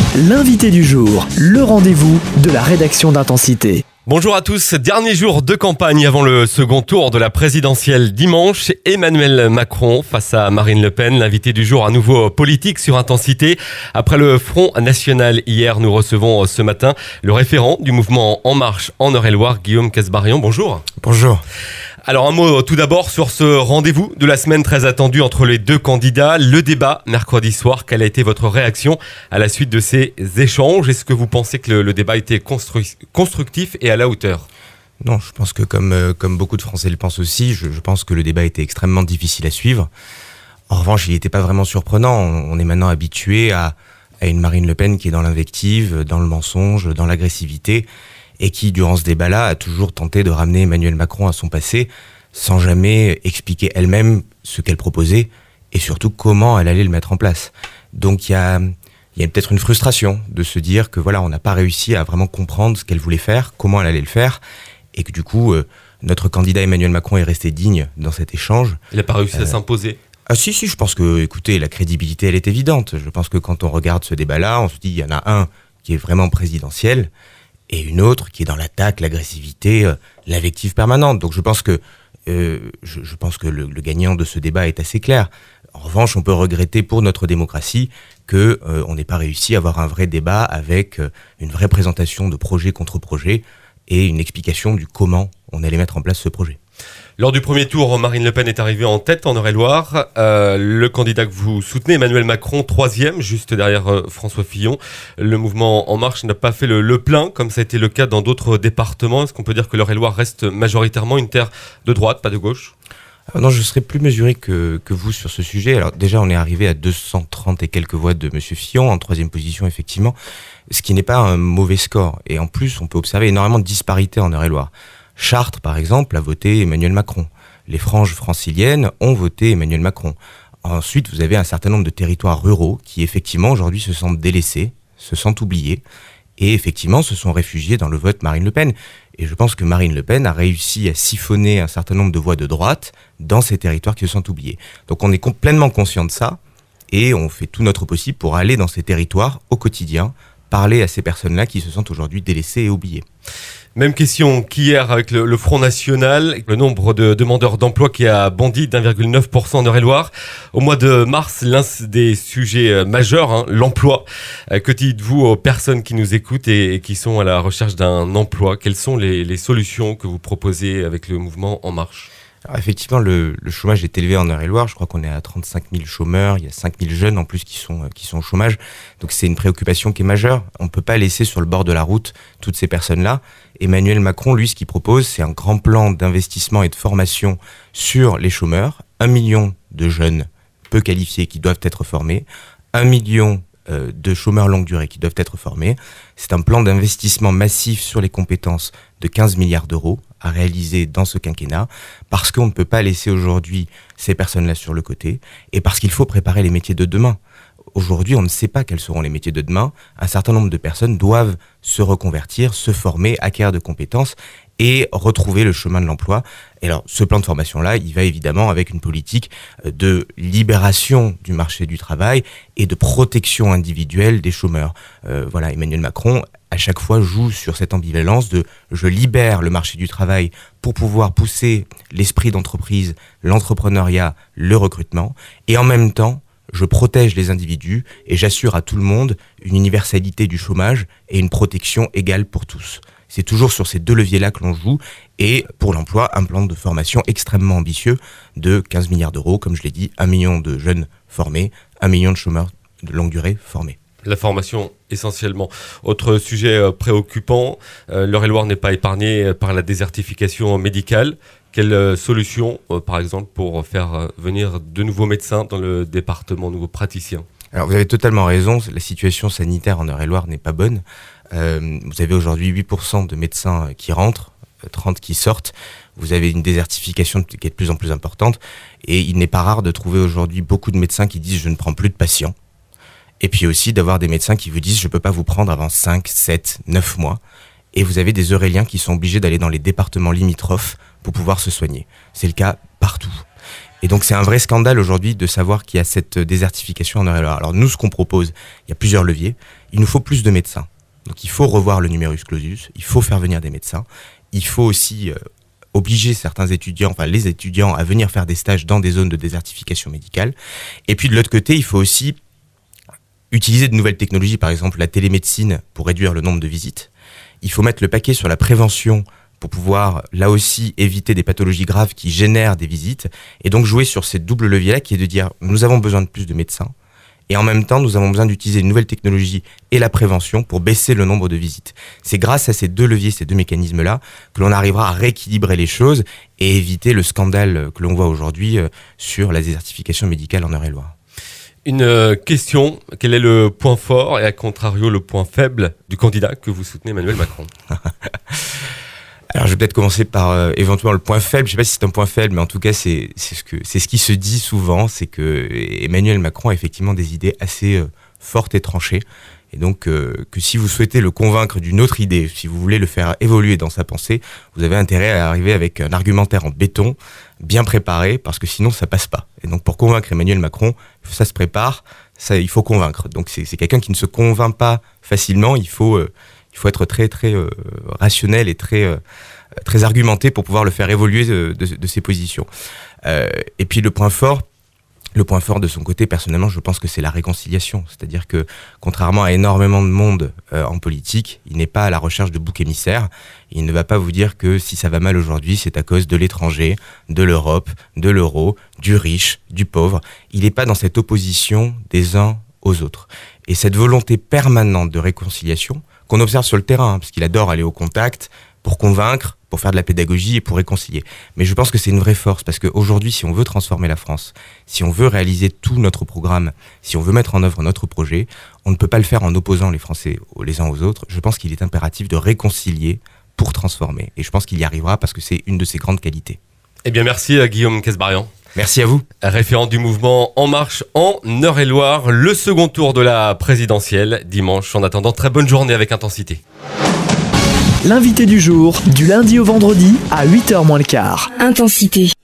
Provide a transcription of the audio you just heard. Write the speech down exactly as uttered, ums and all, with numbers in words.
L'invité du jour, le rendez-vous de la rédaction d'Intensité. Bonjour à tous, dernier jour de campagne avant le second tour de la présidentielle dimanche. Emmanuel Macron face à Marine Le Pen, l'invité du jour à nouveau politique sur Intensité. Après le Front National hier, nous recevons ce matin le référent du mouvement En Marche en Eure-et-Loire, Guillaume Kasbarian. Bonjour. Bonjour. Alors un mot tout d'abord sur ce rendez-vous de la semaine très attendu entre les deux candidats, le débat mercredi soir. Quelle a été votre réaction à la suite de ces échanges ? Est-ce que vous pensez que le, le débat était constru- constructif et à la hauteur ? Non, je pense que comme, euh, comme beaucoup de Français le pensent aussi, je, je pense que le débat était extrêmement difficile à suivre. En revanche, il n'était pas vraiment surprenant. On, on est maintenant habitué à, à une Marine Le Pen qui est dans l'invective, dans le mensonge, dans l'agressivité, et qui, durant ce débat-là, a toujours tenté de ramener Emmanuel Macron à son passé, sans jamais expliquer elle-même ce qu'elle proposait, et surtout comment elle allait le mettre en place. Donc il y a, y a peut-être une frustration de se dire que voilà, on n'a pas réussi à vraiment comprendre ce qu'elle voulait faire, comment elle allait le faire, et que du coup, euh, notre candidat Emmanuel Macron est resté digne dans cet échange. Il n'a pas réussi euh, à s'imposer. Ah si, si, je pense que, écoutez, la crédibilité, elle est évidente. Je pense que quand on regarde ce débat-là, on se dit, il y en a un qui est vraiment présidentiel, et une autre qui est dans l'attaque, l'agressivité, euh, l'invective permanente. Donc je pense que, euh, je, je pense que le, le gagnant de ce débat est assez clair. En revanche, on peut regretter pour notre démocratie que euh, on n'ait pas réussi à avoir un vrai débat avec euh, une vraie présentation de projet contre projet et une explication du comment on allait mettre en place ce projet. Lors du premier tour, Marine Le Pen est arrivée en tête en Eure-et-Loire. Euh, le candidat que vous soutenez, Emmanuel Macron, troisième, juste derrière euh, François Fillon. Le mouvement En Marche n'a pas fait le, le plein, comme ça a été le cas dans d'autres départements. Est-ce qu'on peut dire que l'Eure-et-Loire reste majoritairement une terre de droite, pas de gauche ? Alors non, je serais plus mesuré que, que vous sur ce sujet. Alors déjà, on est arrivé à deux cent trente et quelques voix de Monsieur Fillon, en troisième position, effectivement, ce qui n'est pas un mauvais score. Et en plus, on peut observer énormément de disparités en Eure-et-Loire. Chartres, par exemple, a voté Emmanuel Macron. Les franges franciliennes ont voté Emmanuel Macron. Ensuite, vous avez un certain nombre de territoires ruraux qui, effectivement, aujourd'hui se sentent délaissés, se sentent oubliés, et effectivement se sont réfugiés dans le vote Marine Le Pen. Et je pense que Marine Le Pen a réussi à siphonner un certain nombre de voix de droite dans ces territoires qui se sentent oubliés. Donc on est pleinement conscient de ça, et on fait tout notre possible pour aller dans ces territoires au quotidien, parler à ces personnes-là qui se sentent aujourd'hui délaissées et oubliées. Même question qu'hier avec le, le Front National, le nombre de demandeurs d'emploi qui a bondi d'un virgule neuf pour cent en Eure-et-Loire. Au mois de mars, l'un des sujets majeurs, hein, l'emploi. Que dites-vous aux personnes qui nous écoutent et, et qui sont à la recherche d'un emploi ? Quelles sont les, les solutions que vous proposez avec le mouvement En Marche ? Alors effectivement, le, le chômage est élevé en Eure-et-Loire. Je crois qu'on est à trente-cinq mille chômeurs. Il y a cinq mille jeunes en plus qui sont, qui sont au chômage. Donc c'est une préoccupation qui est majeure. On ne peut pas laisser sur le bord de la route toutes ces personnes-là. Emmanuel Macron, lui, ce qu'il propose, c'est un grand plan d'investissement et de formation sur les chômeurs. Un million de jeunes peu qualifiés qui doivent être formés. Un million euh, de chômeurs longue durée qui doivent être formés. C'est un plan d'investissement massif sur les compétences de quinze milliards d'euros à réaliser dans ce quinquennat, parce qu'on ne peut pas laisser aujourd'hui ces personnes-là sur le côté, et parce qu'il faut préparer les métiers de demain. Aujourd'hui, on ne sait pas quels seront les métiers de demain. Un certain nombre de personnes doivent se reconvertir, se former, acquérir de compétences et retrouver le chemin de l'emploi. Et alors, ce plan de formation-là, il va évidemment avec une politique de libération du marché du travail et de protection individuelle des chômeurs. Euh, voilà, Emmanuel Macron, à chaque fois, joue sur cette ambivalence de « je libère le marché du travail pour pouvoir pousser l'esprit d'entreprise, l'entrepreneuriat, le recrutement, et en même temps, je protège les individus et j'assure à tout le monde une universalité du chômage et une protection égale pour tous. » C'est toujours sur ces deux leviers-là que l'on joue, et pour l'emploi, un plan de formation extrêmement ambitieux de quinze milliards d'euros, comme je l'ai dit, un million de jeunes formés, un million de chômeurs de longue durée formés. La formation essentiellement. Autre sujet euh, préoccupant, euh, l'Eure-et-Loire n'est pas épargnée par la désertification médicale. Quelle euh, solution, euh, par exemple, pour faire euh, venir de nouveaux médecins dans le département, de nouveaux praticiens ? Alors vous avez totalement raison, la situation sanitaire en Eure-et-Loire n'est pas bonne. Euh, vous avez aujourd'hui huit pour cent de médecins qui rentrent, trente qui sortent. Vous avez une désertification qui est de plus en plus importante. Et il n'est pas rare de trouver aujourd'hui beaucoup de médecins qui disent « je ne prends plus de patients ». Et puis aussi d'avoir des médecins qui vous disent « je ne peux pas vous prendre avant cinq, sept, neuf mois ». Et vous avez des Euréliens qui sont obligés d'aller dans les départements limitrophes pour pouvoir se soigner. C'est le cas partout. Et donc c'est un vrai scandale aujourd'hui de savoir qu'il y a cette désertification en Eure-et-Loir. Alors nous, ce qu'on propose, il y a plusieurs leviers. Il nous faut plus de médecins. Donc il faut revoir le numerus clausus, il faut faire venir des médecins. Il faut aussi euh, obliger certains étudiants, enfin les étudiants, à venir faire des stages dans des zones de désertification médicale. Et puis de l'autre côté, il faut aussi utiliser de nouvelles technologies, par exemple la télémédecine pour réduire le nombre de visites. Il faut mettre le paquet sur la prévention pour pouvoir, là aussi, éviter des pathologies graves qui génèrent des visites. Et donc jouer sur ces double leviers-là qui est de dire, nous avons besoin de plus de médecins. Et en même temps, nous avons besoin d'utiliser une nouvelle technologie et la prévention pour baisser le nombre de visites. C'est grâce à ces deux leviers, ces deux mécanismes-là, que l'on arrivera à rééquilibrer les choses et éviter le scandale que l'on voit aujourd'hui sur la désertification médicale en Eure-et-Loir. Une question, quel est le point fort et à contrario le point faible du candidat que vous soutenez, Emmanuel Macron? Alors je vais peut-être commencer par euh, éventuellement le point faible. Je sais pas si c'est un point faible, mais en tout cas c'est c'est ce que c'est ce qui se dit souvent, c'est que Emmanuel Macron a effectivement des idées assez euh, fortes et tranchées, et donc euh, que si vous souhaitez le convaincre d'une autre idée, si vous voulez le faire évoluer dans sa pensée, vous avez intérêt à arriver avec un argumentaire en béton, bien préparé, parce que sinon ça passe pas. Et donc pour convaincre Emmanuel Macron, ça se prépare, ça il faut convaincre. Donc c'est c'est quelqu'un qui ne se convainc pas facilement. Il faut euh, Il faut être très très euh, rationnel et très euh, très argumenté pour pouvoir le faire évoluer de, de, de ses positions. Euh, et puis le point fort, le point fort de son côté, personnellement, je pense que c'est la réconciliation. C'est-à-dire que contrairement à énormément de monde euh, en politique, il n'est pas à la recherche de boucs émissaires. Il ne va pas vous dire que si ça va mal aujourd'hui, c'est à cause de l'étranger, de l'Europe, de l'euro, du riche, du pauvre. Il n'est pas dans cette opposition des uns aux autres. Et cette volonté permanente de réconciliation qu'on observe sur le terrain, hein, parce qu'il adore aller au contact pour convaincre, pour faire de la pédagogie et pour réconcilier. Mais je pense que c'est une vraie force, parce qu'aujourd'hui, si on veut transformer la France, si on veut réaliser tout notre programme, si on veut mettre en œuvre notre projet, on ne peut pas le faire en opposant les Français les uns aux autres. Je pense qu'il est impératif de réconcilier pour transformer. Et je pense qu'il y arrivera parce que c'est une de ses grandes qualités. Eh bien, merci à Guillaume Kasbarian. Merci à vous. Référent du mouvement En Marche en Eure-et-Loir, le second tour de la présidentielle dimanche. En attendant, très bonne journée avec Intensité. L'invité du jour, du lundi au vendredi à huit heures moins le quart. Intensité.